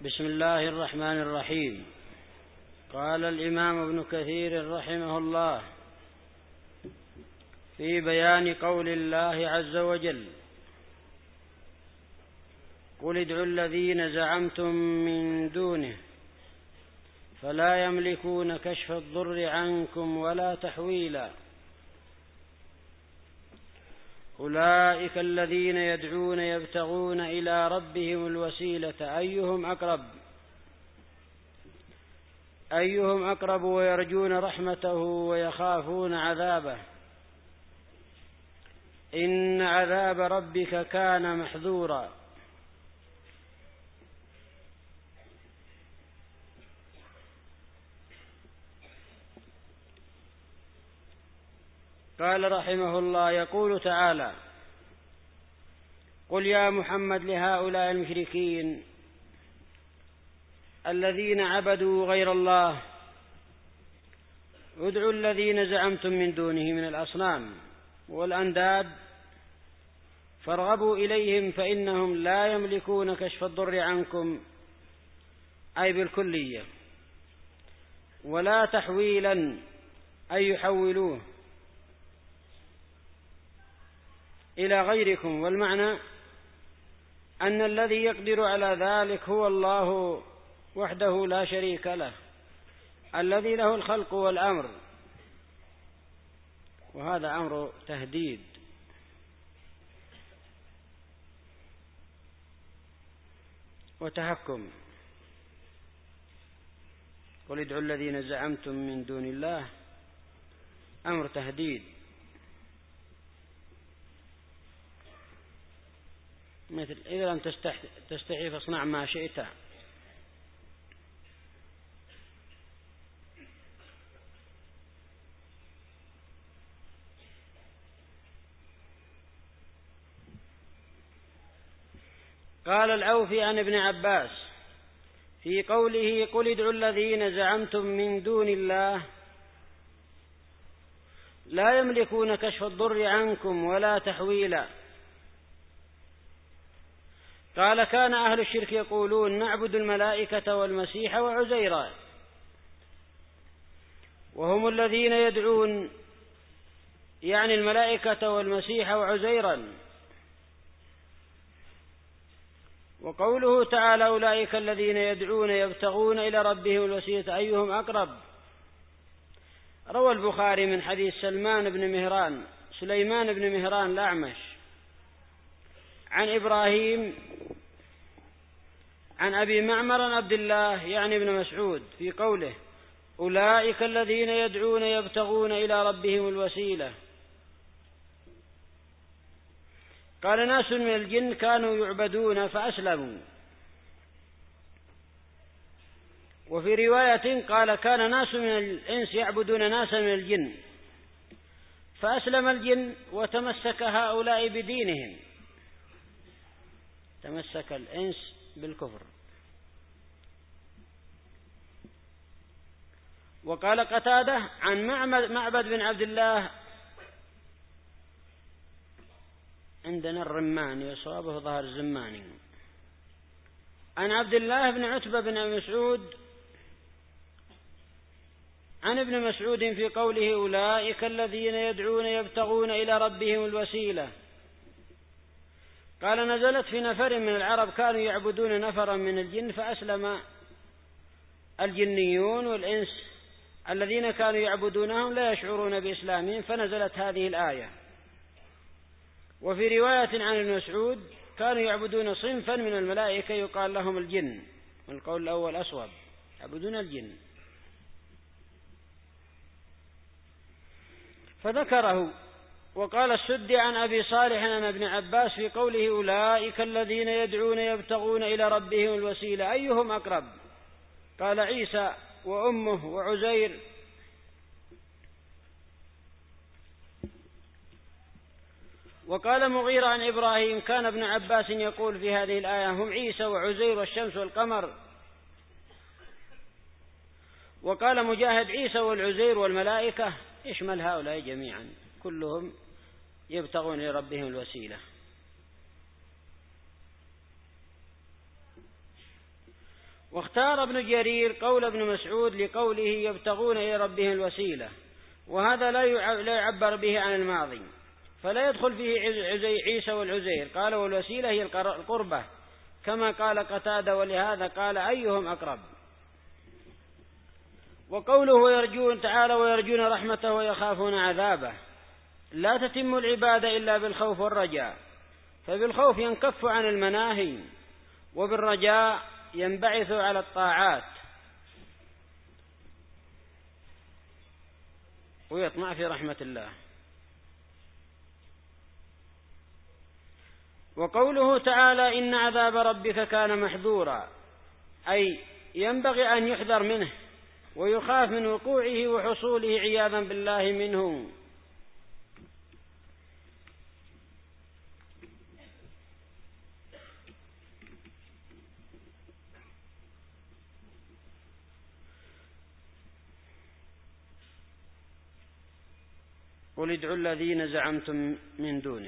بسم الله الرحمن الرحيم. قال الإمام ابن كثير رحمه الله في بيان قول الله عز وجل: قل ادعوا الذين زعمتم من دونه فلا يملكون كشف الضر عنكم ولا تحويلا، أولئك الذين يدعون يبتغون إلى ربهم الوسيلة أيهم أقرب ويرجون رحمته ويخافون عذابه، إن عذاب ربك كان محذورا. قال رحمه الله: يقول تعالى: قل يا محمد لهؤلاء المشركين الذين عبدوا غير الله ادعوا الذين زعمتم من دونه من الأصنام والأنداد فارغبوا إليهم فإنهم لا يملكون كشف الضر عنكم، أي بالكلية، ولا تحويلا، أي يحولوه إلى غيركم. والمعنى أن الذي يقدر على ذلك هو الله وحده لا شريك له، الذي له الخلق والأمر، وهذا أمر تهديد. وتحكم. قل ادعوا الذين زعمتم من دون الله، أمر تهديد. مثل: إذا لم تستحي فاصنع ما شئت. قال العوفي عن ابن عباس في قوله: قل ادعوا الذين زعمتم من دون الله لا يملكون كشف الضر عنكم ولا تحويلا. قال: كان أهل الشرك يقولون: نعبد الملائكة والمسيح وعزيرا، وهم الذين يدعون، يعني الملائكة والمسيح وعزيرا. وقوله تعالى: أولئك الذين يدعون يبتغون إلى ربهم الوسيلة أيهم أقرب، روى البخاري من حديث سليمان بن مهران الأعمش عن إبراهيم عن أبي معمر عبد الله يعني ابن مسعود في قوله: أولئك الذين يدعون يبتغون إلى ربهم الوسيلة. قال: ناس من الجن كانوا يعبدون فأسلموا. وفي رواية قال: كان ناس من الإنس يعبدون ناسا من الجن فأسلم الجن وتمسك هؤلاء بدينهم. تمسك الإنس بالكفر. وقال قتادة عن معبد بن عبد الله، عندنا الرماني وصوابه ظهر الزماني، عن عبد الله بن عتبة بن مسعود عن ابن مسعود في قوله: أولئك الذين يدعون يبتغون إلى ربهم الوسيلة. قال: نزلت في نفر من العرب كانوا يعبدون نفرا من الجن فأسلم الجنيون والإنس الذين كانوا يعبدونهم لا يشعرون بإسلامهم، فنزلت هذه الآية. وفي رواية عن ابن مسعود: كانوا يعبدون صنفا من الملائكة يقال لهم الجن، والقول الأول أصوب، يعبدون الجن. فذكره. وقال السدي عن أبي صالح عن ابن عباس في قوله: أولئك الذين يدعون يبتغون إلى ربهم الوسيلة أيهم أقرب. قال: عيسى وأمه وعزير. وقال مغيرة عن إبراهيم: كان ابن عباس يقول في هذه الآية: هم عيسى وعزير والشمس والقمر. وقال مجاهد: عيسى والعزير والملائكة، يشمل هؤلاء جميعا، كلهم يبتغون لربهم الوسيلة. واختار ابن جرير قول ابن مسعود لقوله يبتغون إلى ربهم الوسيلة، وهذا لا يعبر به عن الماضي، فلا يدخل فيه عيسى والعزير. قال والوسيلة هي القربة كما قال قتادة، ولهذا قال أيهم أقرب. وقوله يرجون تعالى ويرجون رحمته ويخافون عذابه، لا تتم العبادة إلا بالخوف والرجاء، فبالخوف ينكف عن المناهي، وبالرجاء ينبعث على الطاعات ويطمع في رحمة الله. وقوله تعالى إن عذاب ربك كان محذورا، أي ينبغي أن يحذر منه ويخاف من وقوعه وحصوله عياذا بالله منه. قل ادعوا الذين زعمتم من دونه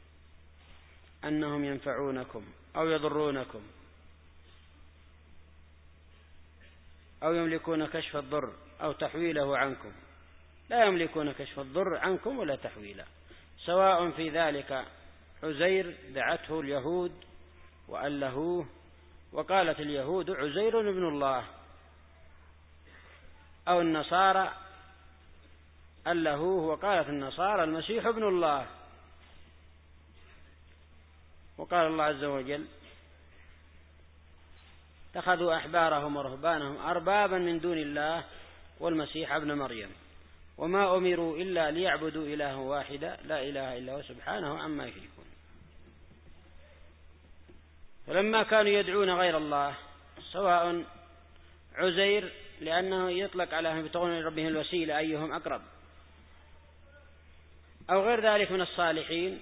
أنهم ينفعونكم أو يضرونكم أو يملكون كشف الضر أو تحويله عنكم، لا يملكون كشف الضر عنكم ولا تحويله، سواء في ذلك عزير دعته اليهود وألهوه، وقالت اليهود عزير ابن الله، أو النصارى ألهوه وقالت النصارى المسيح ابن الله. وقال الله عز وجل اتخذوا أحبارهم ورهبانهم أربابا من دون الله والمسيح ابن مريم وما أمروا إلا ليعبدوا إلها واحدا لا إله إلا هو سبحانه عما يشركون. فلما كانوا يدعون غير الله، سواء عزير لأنه يطلق على يبتغون لربهم الوسيلة أيهم أقرب، أو غير ذلك من الصالحين،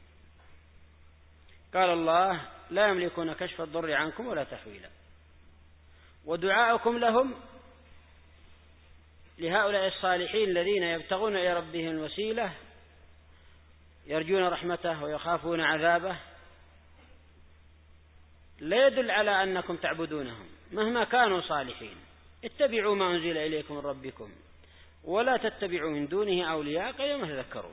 قال الله لا يملكون كشف الضر عنكم ولا تحويلا. ودعاؤكم لهم لهؤلاء الصالحين الذين يبتغون إلى ربهم الوسيلة يرجون رحمته ويخافون عذابه لا يدل على أنكم تعبدونهم مهما كانوا صالحين. اتبعوا ما أنزل إليكم من ربكم ولا تتبعوا من دونه أولياء قليلا ما تذكرون.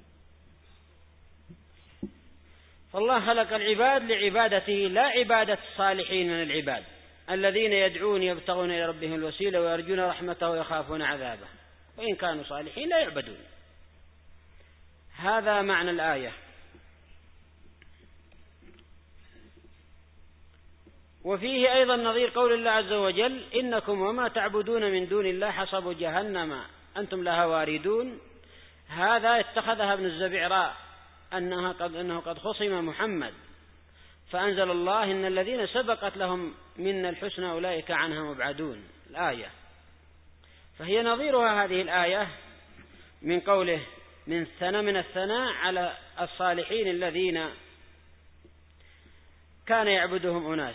فالله خلق العباد لعبادته لا عبادة الصالحين من العباد الذين يدعون يبتغون إلى ربهم الوسيلة ويرجون رحمته ويخافون عذابه، وإن كانوا صالحين لا يعبدون. هذا معنى الآية. وفيه أيضا نظير قول الله عز وجل إنكم وما تعبدون من دون الله حصب جهنم أنتم لها واردون. هذا اتخذها ابن الزبعراء أنه قد خصم محمد، فأنزل الله إن الذين سبقت لهم منا الحسنى أولئك عنها مبعدون الآية. فهي نظيرها هذه الآية من قوله من الثناء على الصالحين الذين كان يعبدهم أناس،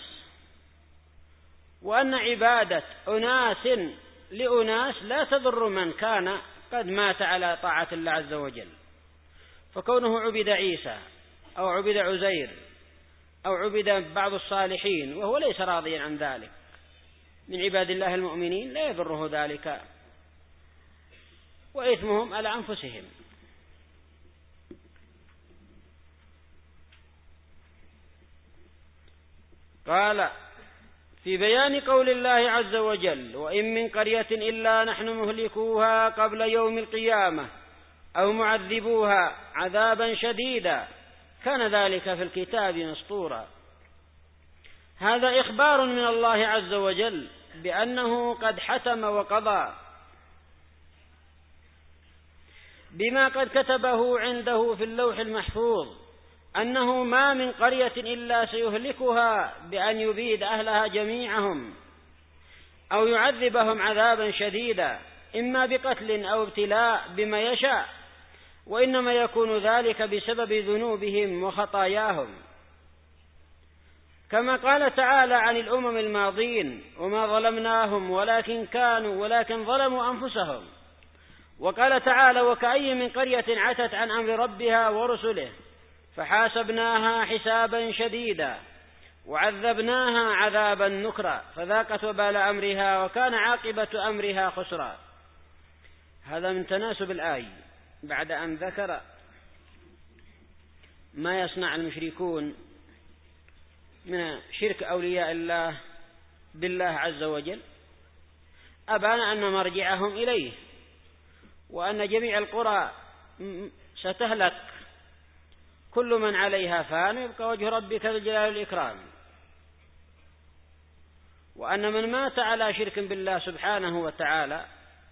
وأن عبادة أناس لأناس لا تضر من كان قد مات على طاعة الله عز وجل. فكونه عبد عيسى أو عبد عزير أو عبد بعض الصالحين وهو ليس راضيا عن ذلك من عباد الله المؤمنين لا يضره ذلك، وإثمهم على أنفسهم. قال في بيان قول الله عز وجل وإن من قرية إلا نحن مهلكوها قبل يوم القيامة أو معذبوها عذابا شديدا كان ذلك في الكتاب مسطورا. هذا إخبار من الله عز وجل بأنه قد حتم وقضى بما قد كتبه عنده في اللوح المحفوظ أنه ما من قرية إلا سيهلكها بأن يبيد أهلها جميعهم أو يعذبهم عذابا شديدا إما بقتل أو ابتلاء بما يشاء، وإنما يكون ذلك بسبب ذنوبهم وخطاياهم، كما قال تعالى عن الأمم الماضين وما ظلمناهم ولكن ظلموا أنفسهم. وقال تعالى وكأي من قرية عتت عن أمر ربها ورسله فحاسبناها حسابا شديدا وعذبناها عذابا نكرا فذاقت وبال أمرها وكان عاقبة أمرها خسرا. هذا من تناسب الآية بعد أن ذكر ما يصنع المشركون من شرك أولياء الله بالله عز وجل، أبان أن مرجعهم إليه، وأن جميع القرى ستهلك، كل من عليها فان يبقى وجه ربك ذو الجلال والإكرام، وأن من مات على شرك بالله سبحانه وتعالى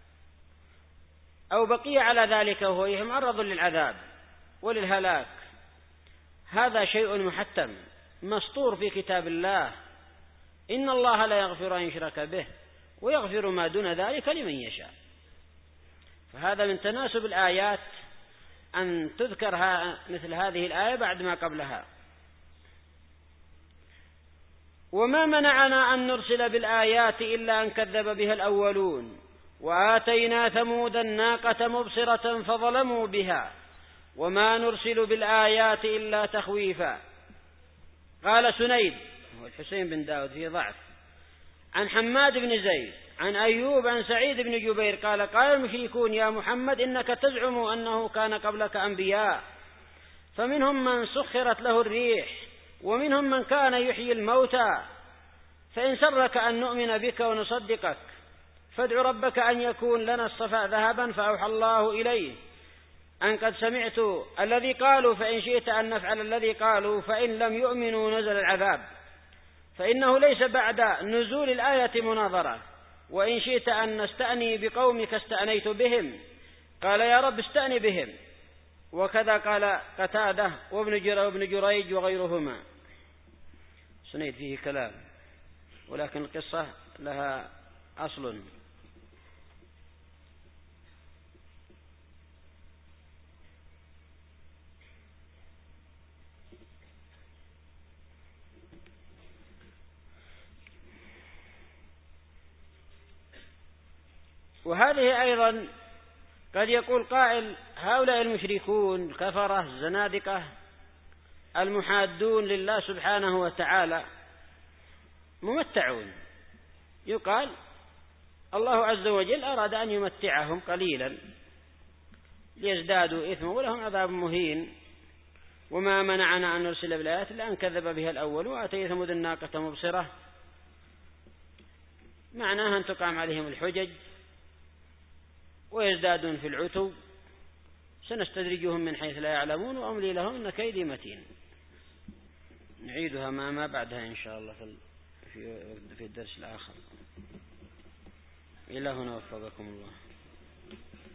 أو بقي على ذلك وهو معرض للعذاب وللهلاك، هذا شيء محتم مسطور في كتاب الله، إن الله لا يغفر أن يشرك به ويغفر ما دون ذلك لمن يشاء. فهذا من تناسب الآيات أن تذكر مثل هذه الآية بعد ما قبلها. وما منعنا أن نرسل بالآيات إلا أن كذب بها الأولون وآتينا ثمود الناقة مبصرة فظلموا بها وما نرسل بالآيات إلا تخويفا. قال سنيد والحسين بن داود في ضعف عن حماد بن زيد عن أيوب عن سعيد بن جبير قال المشركون يا محمد إنك تزعم أنه كان قبلك أنبياء، فمنهم من سخرت له الريح ومنهم من كان يحيي الموتى، فإن سرك أن نؤمن بك ونصدقك فادع ربك أن يكون لنا الصفاء ذهبا، فأوحى الله إليه أن قد سمعت الذي قالوا فإن شئت أن نفعل الذي قالوا، فإن لم يؤمنوا نزل العذاب، فإنه ليس بعد نزول الآية مناظرة، وإن شئت أن نستأني بقومك استأنيت بهم، قال يا رب استأني بهم. وكذا قال قتادة وابن جريج وغيرهما. سنيد فيه كلام، ولكن القصة لها أصل. وهذه أيضا قد يقول قائل هؤلاء المشركون الكفرة الزنادقة المحادون لله سبحانه وتعالى ممتعون، يقال الله عز وجل أراد أن يمتعهم قليلا ليزدادوا إثما ولهم عذاب مهين. وما منعنا أن نرسل بالآيات إلا أن كذب بها الأول وآتي ثمود الناقة مبصرة، معناها أن تقام عليهم الحجج ويزدادون في العتو، سنستدرجهم من حيث لا يعلمون وأملي لهم إن كيدي متين. نعيدها ما بعدها إن شاء الله في الدرس الآخر. إلى هنا وفقكم الله.